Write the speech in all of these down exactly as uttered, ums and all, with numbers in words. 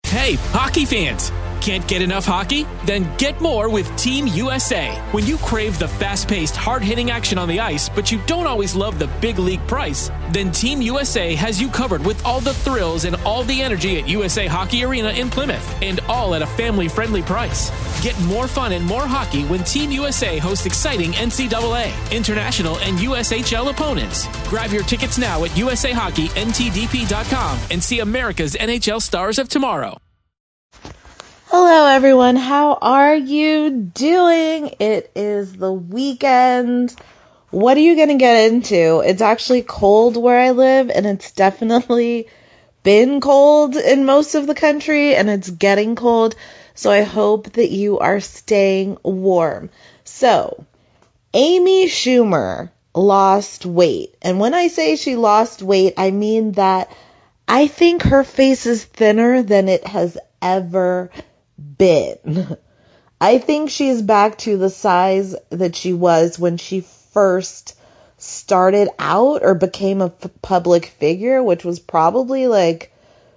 Hey, hockey fans! Can't get enough hockey? Then get more with Team U S A. When you crave the fast-paced, hard-hitting action on the ice, but you don't always love the big league price, then Team U S A has you covered with all the thrills and all the energy at U S A Hockey Arena in Plymouth, and all at a family-friendly price. Get more fun and more hockey when Team U S A hosts exciting N C double A, international, and U S H L opponents. Grab your tickets now at U S A Hockey N T D P dot com and see America's N H L stars of tomorrow. Hello, everyone. How are you doing? It is the weekend. What are you going to get into? It's actually cold where I live, and it's definitely been cold in most of the country, and it's getting cold. So I hope that you are staying warm. So, Amy Schumer lost weight. And when I say she lost weight, I mean that I think her face is thinner than it has ever been. I think she's back to the size that she was when she first started out or became a f- public figure, which was probably like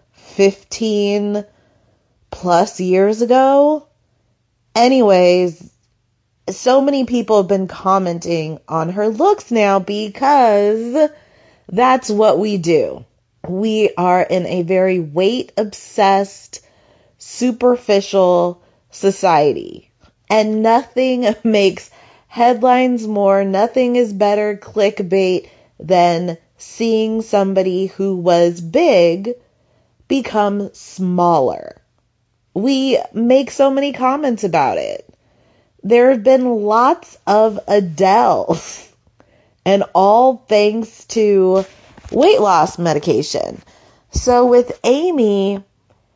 fifteen plus years ago. Anyways, so many people have been commenting on her looks now because that's what we do. We are in a very weight-obsessed, superficial society, and nothing makes headlines more, nothing is better clickbait than seeing somebody who was big become smaller. We make so many comments about it. There have been lots of Adeles, and all thanks to weight loss medication. So with Amy,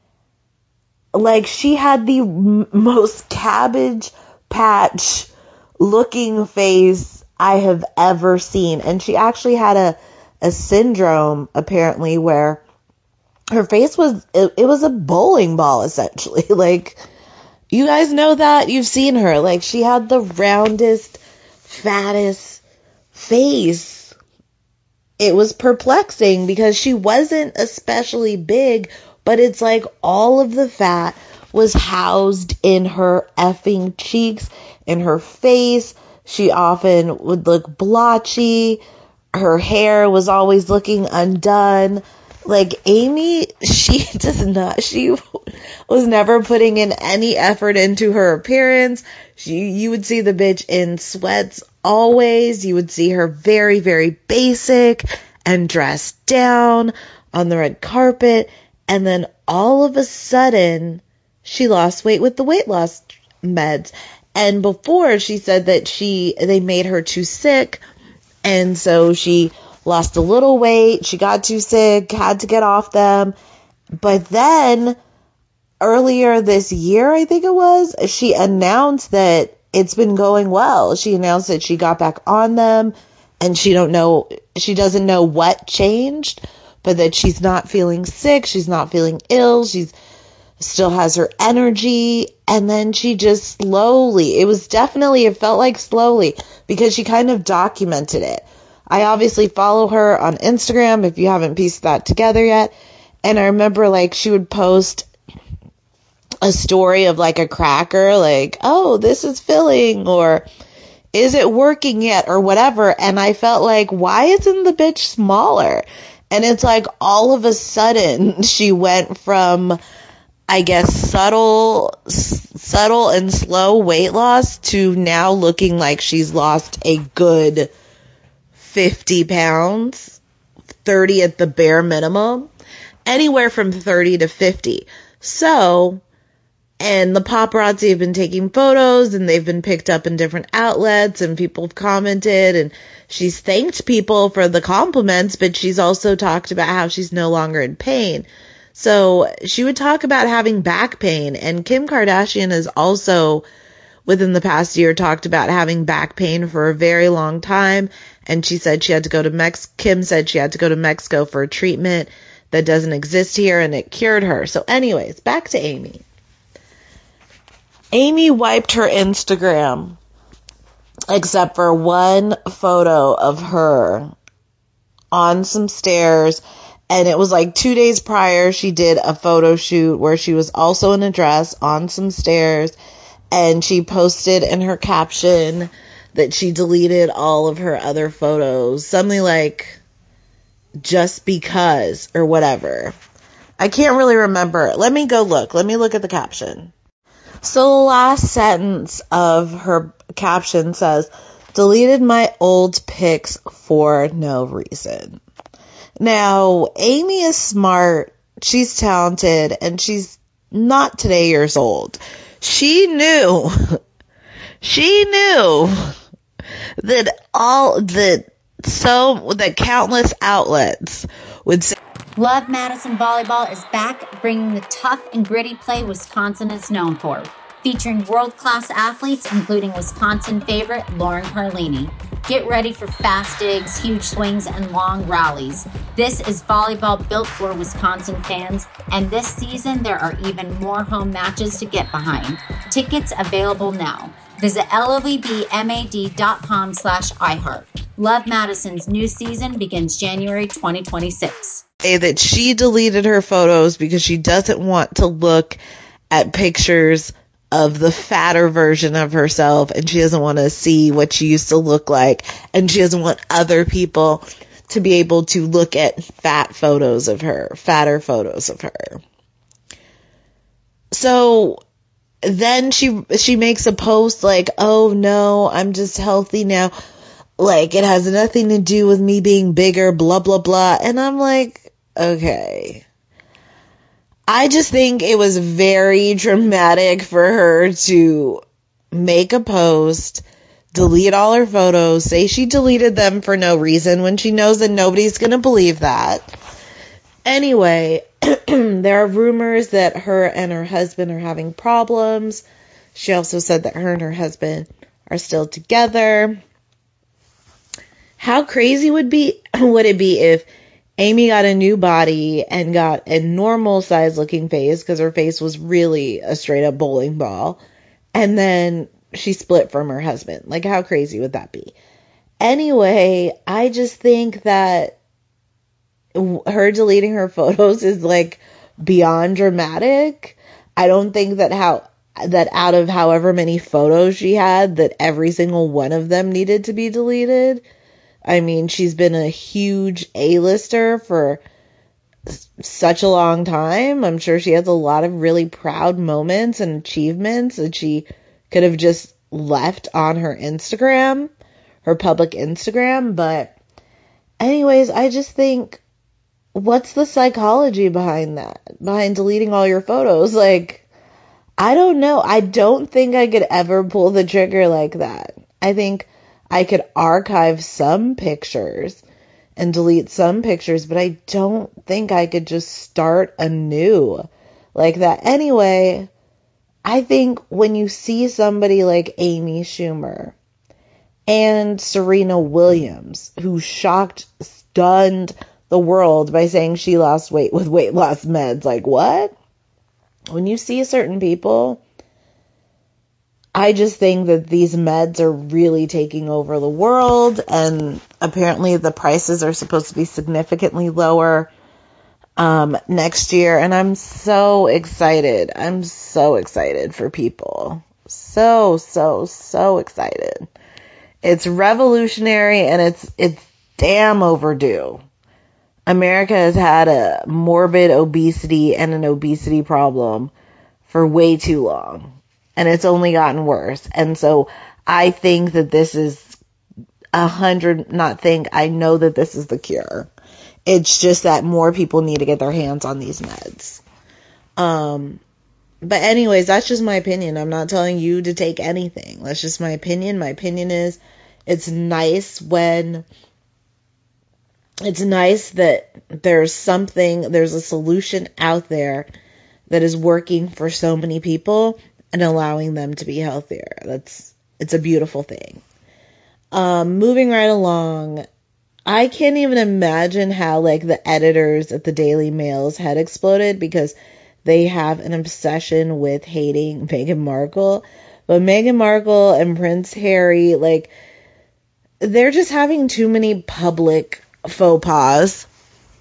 like, she had the m- most Cabbage Patch looking face I have ever seen. And she actually had a, a syndrome, apparently, where her face was, it, it was a bowling ball, essentially. Like, you guys know that? You've seen her. Like, she had the roundest, fattest face. It was perplexing because she wasn't especially big, but it's like all of the fat was housed in her effing cheeks, in her face. She often would look blotchy. Her hair was always looking undone. Like, Amy, she does not, she was never putting in any effort into her appearance. She, you would see the bitch in sweats always. You would see her very, very basic and dressed down on the red carpet. And then all of a sudden, she lost weight with the weight loss meds. And before, she said that she they made her too sick. And so she lost a little weight. She got too sick, had to get off them. But then, earlier this year, I think it was, she announced that it's been going well. She announced that she got back on them. And she don't know, she doesn't know what changed. But that she's not feeling sick, she's not feeling ill, she's still has her energy, and then she just slowly, it was definitely, it felt like slowly, because she kind of documented it. I obviously follow her on Instagram, if you haven't pieced that together yet, and I remember, like, she would post a story of, like, a cracker, like, oh, this is filling, or is it working yet, or whatever, and I felt like, why isn't the bitch smaller? And it's like all of a sudden she went from, I guess, subtle, subtle and slow weight loss to now looking like she's lost a good fifty pounds, thirty at the bare minimum, anywhere from thirty to fifty. So, and the paparazzi have been taking photos and they've been picked up in different outlets and people have commented and she's thanked people for the compliments, but she's also talked about how she's no longer in pain. So she would talk about having back pain, and Kim Kardashian has also, within the past year, talked about having back pain for a very long time, and she said she had to go to Mex. Kim said she had to go to Mexico for a treatment that doesn't exist here, and it cured her. So anyways, back to Amy. Amy wiped her Instagram, except for one photo of her on some stairs And it was like two days prior, she did a photo shoot where she was also in a dress on some stairs. And she posted in her caption that she deleted all of her other photos. Something like, just because, or whatever. I can't really remember. Let me go look. Let me look at the caption. So the last sentence of her caption says, deleted my old pics for no reason. Now, Amy is smart, she's talented, and she's not today years old. She knew, she knew that all, that so, that countless outlets would say, Love Madison Volleyball is back, bringing the tough and gritty play Wisconsin is known for. Featuring world-class athletes, including Wisconsin favorite Lauren Carlini. Get ready for fast digs, huge swings, and long rallies. This is volleyball built for Wisconsin fans, and this season there are even more home matches to get behind. Tickets available now. Visit lovebmad.com slash iHeart. Love Madison's new season begins January twenty twenty-six. That she deleted her photos because she doesn't want to look at pictures of the fatter version of herself, and she doesn't want to see what she used to look like, and she doesn't want other people to be able to look at fat photos of her, fatter photos of her. So then she she makes a post like, oh no, I'm just healthy now, like it has nothing to do with me being bigger, blah blah blah. And I'm like, okay, I just think it was very dramatic for her to make a post, delete all her photos, say she deleted them for no reason when she knows that nobody's going to believe that. Anyway, there are rumors that her and her husband are having problems. She also said that her and her husband are still together. How crazy would be would it be if Amy got a new body and got a normal size looking face, because her face was really a straight up bowling ball, and then she split from her husband? Like, how crazy would that be? Anyway, I just think that her deleting her photos is like beyond dramatic. I don't think that how that out of however many photos she had, that every single one of them needed to be deleted. I mean, she's been a huge A-lister for such a long time. I'm sure she has a lot of really proud moments and achievements that she could have just left on her Instagram, her public Instagram. But anyways, I just think, what's the psychology behind that? Behind deleting all your photos? Like, I don't know. I don't think I could ever pull the trigger like that. I think I could archive some pictures and delete some pictures, but I don't think I could just start anew like that. Anyway, I think when you see somebody like Amy Schumer and Serena Williams, who shocked, stunned the world by saying she lost weight with weight loss meds, like, what? When you see certain people, I just think that these meds are really taking over the world, and apparently the prices are supposed to be significantly lower um, next year, and I'm so excited. I'm so excited for people. So, so, so excited. It's revolutionary, and it's it's damn overdue. America has had a morbid obesity and an obesity problem for way too long. And it's only gotten worse. And so I think that this is a hundred, not think, I know that this is the cure. It's just that more people need to get their hands on these meds. Um, but anyways, that's just my opinion. I'm not telling you to take anything. That's just my opinion. My opinion is it's nice when, it's nice that there's something, there's a solution out there that is working for so many people and allowing them to be healthier. That's, it's a beautiful thing. Um, moving right along, I can't even imagine how, like, the editors at the Daily Mail's head exploded because they have an obsession with hating Meghan Markle. But Meghan Markle and Prince Harry, like, they're just having too many public faux pas.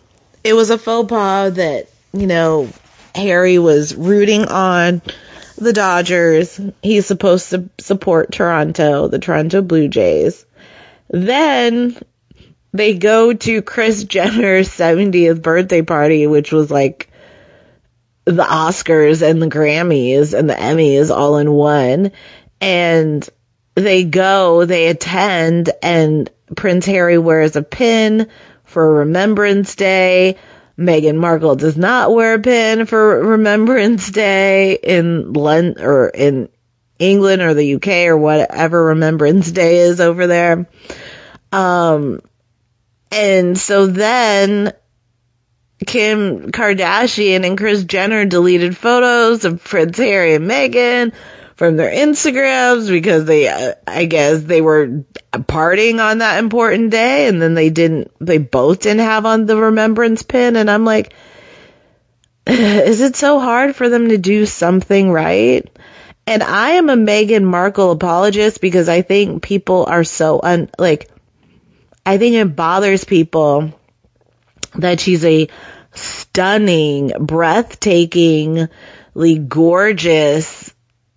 it was a faux pas that, you know, Harry was rooting on the Dodgers. He's supposed to support Toronto, the Toronto Blue Jays. Then they go to Kris Jenner's seventieth birthday party, which was like the Oscars and the Grammys and the Emmys all in one. And they go, they attend, and Prince Harry wears a pin for Remembrance Day. Meghan Markle does not wear a pin for Remembrance Day in London or in England or the U K or whatever Remembrance Day is over there. Um, and so then Kim Kardashian and Kris Jenner deleted photos of Prince Harry and Meghan from their Instagrams because they, uh, I guess they were partying on that important day, and then they didn't, they both didn't have on the remembrance pin. And I'm like, is it so hard for them to do something right? And I am a Meghan Markle apologist because I think people are so un, like, I think it bothers people that she's a stunning, breathtakingly gorgeous,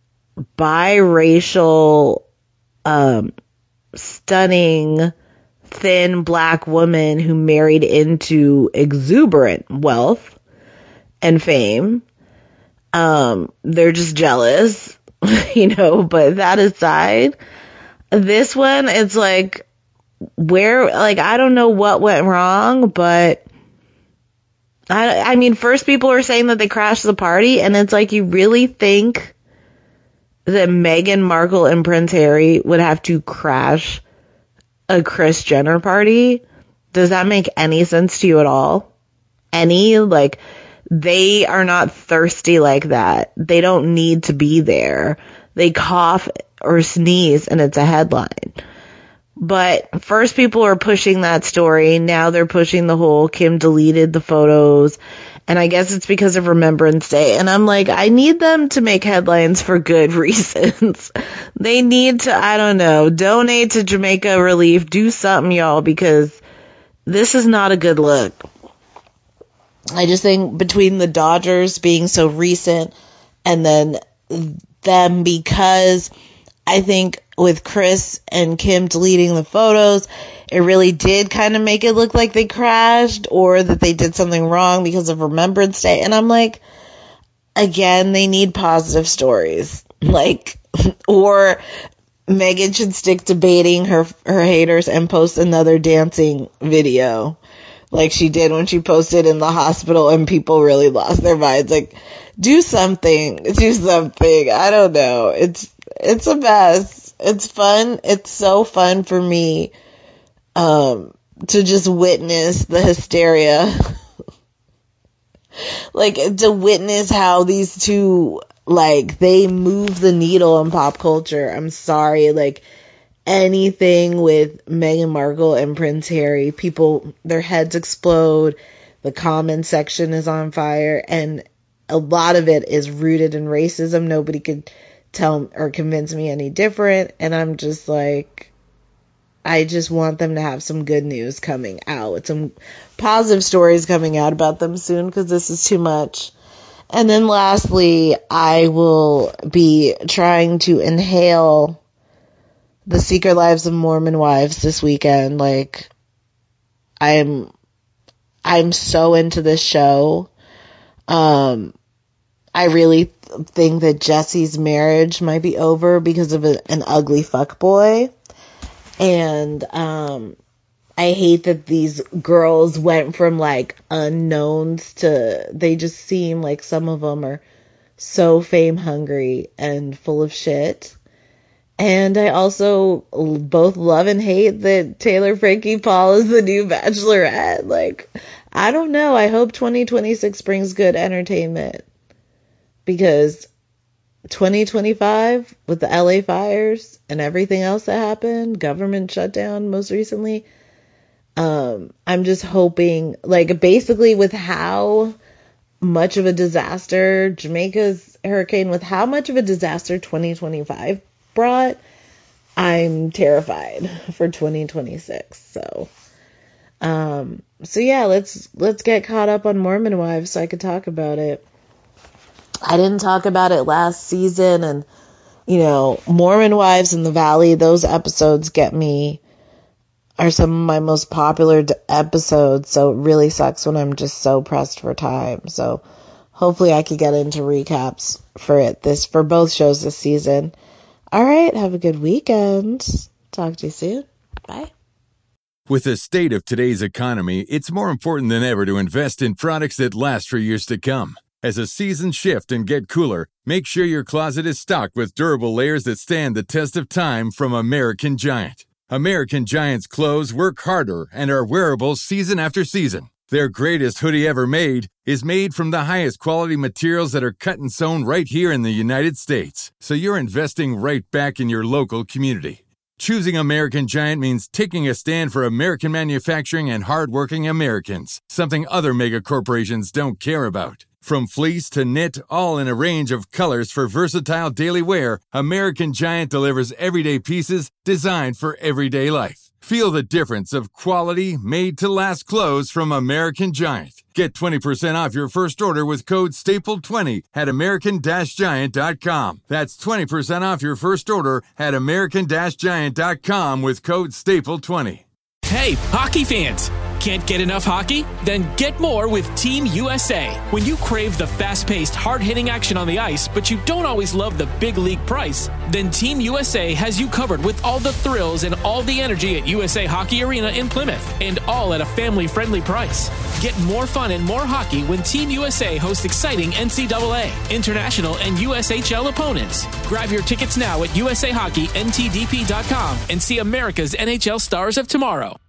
biracial, um, stunning, thin black woman who married into exuberant wealth and fame. Um, they're just jealous, you know, but that aside, this one, it's like, where, like, I don't know what went wrong, but I, I mean, first people are saying that they crashed the party, and it's like, you really think that Meghan Markle and Prince Harry would have to crash a Kris Jenner party? Does that make any sense to you at all? Any? Like, they are not thirsty like that. They don't need to be there. They cough or sneeze and it's a headline. But first people are pushing that story. Now they're pushing the whole Kim deleted the photos. And I guess it's because of Remembrance Day. And I'm like, I need them to make headlines for good reasons. They need to, I don't know, donate to Jamaica Relief. Do something, y'all, because this is not a good look. I just think between the Dodgers being so recent and then them, because I think with Kris and Kim deleting the photos, it really did kind of make it look like they crashed or that they did something wrong because of Remembrance Day. And I'm like, again, they need positive stories. Like, or Meghan should stick to baiting her, her haters and post another dancing video like she did when she posted in the hospital and people really lost their minds. Like, do something, do something. I don't know. It's, it's a mess. It's fun. It's so fun for me, um, to just witness the hysteria. Like, to witness how these two, like, they move the needle in pop culture. I'm sorry. Like, anything with Meghan Markle and Prince Harry, people, their heads explode. The comment section is on fire. And a lot of it is rooted in racism. Nobody could tell or convince me any different. And I'm just like, I just want them to have some good news coming out. Some positive stories coming out about them soon, because this is too much. And then lastly, I will be trying to inhale The Secret Lives of Mormon Wives this weekend. Like, I'm, I'm so into this show. Um, I really th- think that Jesse's marriage might be over because of a, an ugly fuckboy. And, um, I hate that these girls went from, like, unknowns to, they just seem like some of them are so fame hungry and full of shit. And I also both love and hate that Taylor Frankie Paul is the new Bachelorette. Like, I don't know. I hope twenty twenty-six brings good entertainment, because twenty twenty-five with the L A fires and everything else that happened, government shutdown most recently, um, I'm just hoping, like, basically with how much of a disaster Jamaica's hurricane, with how much of a disaster twenty twenty-five brought, I'm terrified for twenty twenty-six. So Um, so yeah, let's let's get caught up on Mormon Wives so I could talk about it. I didn't talk about it last season, and you know, Mormon Wives in the Valley, those episodes get me, are some of my most popular d- episodes, so it really sucks when I'm just so pressed for time. So hopefully I could get into recaps for it this for both shows this season. All right, have a good weekend. Talk to you soon. Bye. With the state of today's economy, it's more important than ever to invest in products that last for years to come. As the seasons shift and get cooler, make sure your closet is stocked with durable layers that stand the test of time from American Giant. American Giant's clothes work harder and are wearable season after season. Their greatest hoodie ever made is made from the highest quality materials that are cut and sewn right here in the United States. So you're investing right back in your local community. Choosing American Giant means taking a stand for American manufacturing and hardworking Americans, something other mega corporations don't care about. From fleece to knit, all in a range of colors for versatile daily wear, American Giant delivers everyday pieces designed for everyday life. Feel the difference of quality, made-to-last clothes from American Giant. Get twenty percent off your first order with code staple twenty at american giant dot com. That's twenty percent off your first order at american giant dot com with code staple twenty. Hey, hockey fans! Can't get enough hockey? Then get more with Team U S A. When you crave the fast-paced, hard-hitting action on the ice, but you don't always love the big league price, then Team U S A has you covered with all the thrills and all the energy at U S A Hockey Arena in Plymouth, and all at a family-friendly price. Get more fun and more hockey when Team U S A hosts exciting N C double A, international, and U S H L opponents. Grab your tickets now at u s a hockey n t d p dot com and see America's N H L stars of tomorrow.